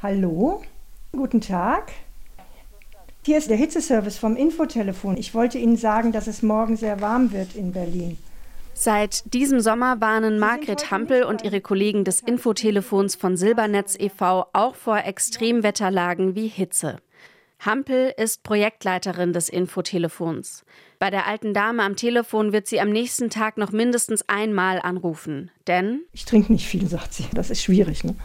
Hallo, guten Tag. Hier ist der Hitzeservice vom Infotelefon. Ich wollte Ihnen sagen, dass es morgen sehr warm wird in Berlin. Seit diesem Sommer warnen Margret Hampel und ihre Kollegen des Infotelefons von Silbernetz e.V. auch vor Extremwetterlagen wie Hitze. Hampel ist Projektleiterin des Infotelefons. Bei der alten Dame am Telefon wird sie am nächsten Tag noch mindestens einmal anrufen. Denn ich trinke nicht viel, sagt sie. Das ist schwierig. Ne?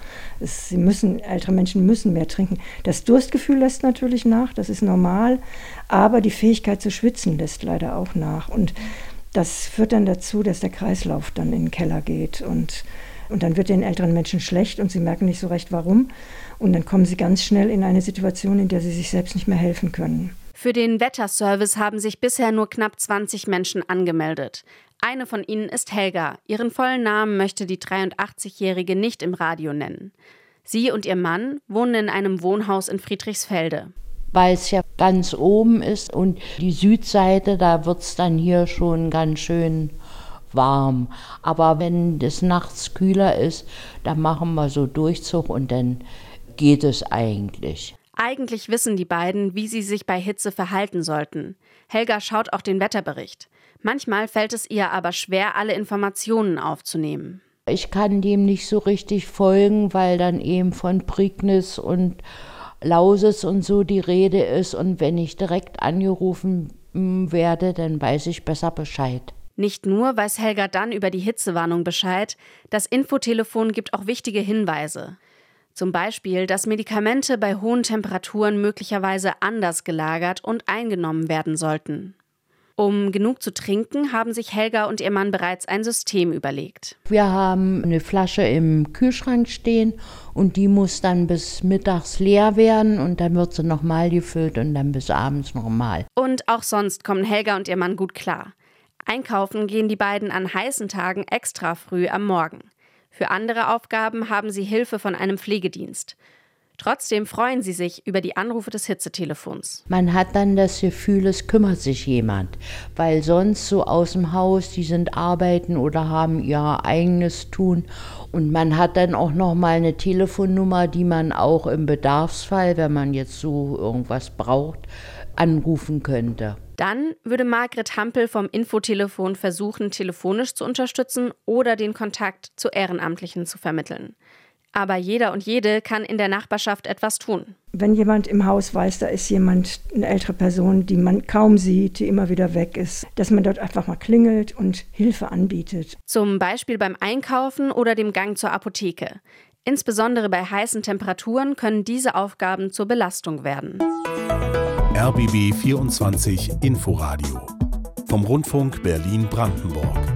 Ältere Menschen müssen mehr trinken. Das Durstgefühl lässt natürlich nach, das ist normal. Aber die Fähigkeit zu schwitzen lässt leider auch nach. Und das führt dann dazu, dass der Kreislauf dann in den Keller geht. Und dann wird den älteren Menschen schlecht und sie merken nicht so recht, warum. Und dann kommen sie ganz schnell in eine Situation, in der sie sich selbst nicht mehr helfen können. Für den Wetterservice haben sich bisher nur knapp 20 Menschen angemeldet. Eine von ihnen ist Helga. Ihren vollen Namen möchte die 83-Jährige nicht im Radio nennen. Sie und ihr Mann wohnen in einem Wohnhaus in Friedrichsfelde. Weil es ja ganz oben ist und die Südseite, da wird es dann hier schon ganz schön warm. Aber wenn es nachts kühler ist, dann machen wir so Durchzug und dann geht es eigentlich. Eigentlich wissen die beiden, wie sie sich bei Hitze verhalten sollten. Helga schaut auch den Wetterbericht. Manchmal fällt es ihr aber schwer, alle Informationen aufzunehmen. Ich kann dem nicht so richtig folgen, weil dann eben von Prignitz und Lausitz und so die Rede ist. Und wenn ich direkt angerufen werde, dann weiß ich besser Bescheid. Nicht nur weiß Helga dann über die Hitzewarnung Bescheid, das Infotelefon gibt auch wichtige Hinweise. Zum Beispiel, dass Medikamente bei hohen Temperaturen möglicherweise anders gelagert und eingenommen werden sollten. Um genug zu trinken, haben sich Helga und ihr Mann bereits ein System überlegt. Wir haben eine Flasche im Kühlschrank stehen und die muss dann bis mittags leer werden und dann wird sie nochmal gefüllt und dann bis abends nochmal. Und auch sonst kommen Helga und ihr Mann gut klar. Einkaufen gehen die beiden an heißen Tagen extra früh am Morgen. Für andere Aufgaben haben sie Hilfe von einem Pflegedienst. Trotzdem freuen sie sich über die Anrufe des Hitzetelefons. Man hat dann das Gefühl, es kümmert sich jemand, weil sonst so aus dem Haus, die sind arbeiten oder haben ihr eigenes Tun. Und man hat dann auch noch mal eine Telefonnummer, die man auch im Bedarfsfall, wenn man jetzt so irgendwas braucht, anrufen könnte. Dann würde Margret Hampel vom Infotelefon versuchen, telefonisch zu unterstützen oder den Kontakt zu Ehrenamtlichen zu vermitteln. Aber jeder und jede kann in der Nachbarschaft etwas tun. Wenn jemand im Haus weiß, da ist jemand, eine ältere Person, die man kaum sieht, die immer wieder weg ist, dass man dort einfach mal klingelt und Hilfe anbietet. Zum Beispiel beim Einkaufen oder dem Gang zur Apotheke. Insbesondere bei heißen Temperaturen können diese Aufgaben zur Belastung werden. RBB 24 Inforadio vom Rundfunk Berlin-Brandenburg.